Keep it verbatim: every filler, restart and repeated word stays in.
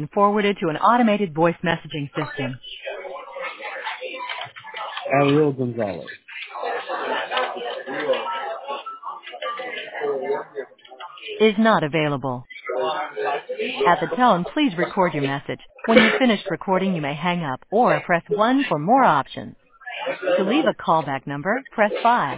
been forwarded to an automated voice messaging system. Ariel Gonzalez. Is not available. At the tone, please record your message. When you've finished recording, you may hang up or press one for more options. To leave a callback number, press five.